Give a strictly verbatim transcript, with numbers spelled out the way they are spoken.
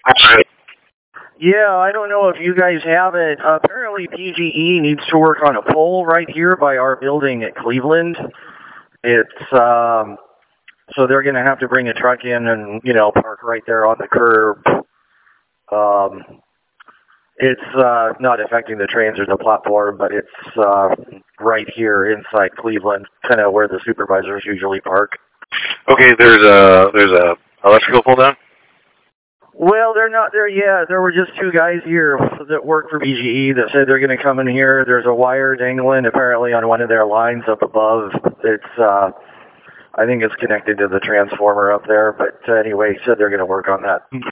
Yeah, I don't know if you guys have it. Apparently P G E needs to work on a pole right here by our building at Cleveland. It's, um, so they're going to have to bring a truck in and, you know, park right there on the curb. Um, it's uh, not affecting the trains or the platform, but it's uh, right here inside Cleveland, kind of where the supervisors usually park. Okay, there's a, there's a electrical pole down? Well, they're not there yet. There were just two guys here that work for B G E that said they're going to come in here. There's a wire dangling apparently on one of their lines up above. It's, uh, I think it's connected to the transformer up there. But anyway, said they're going to work on that.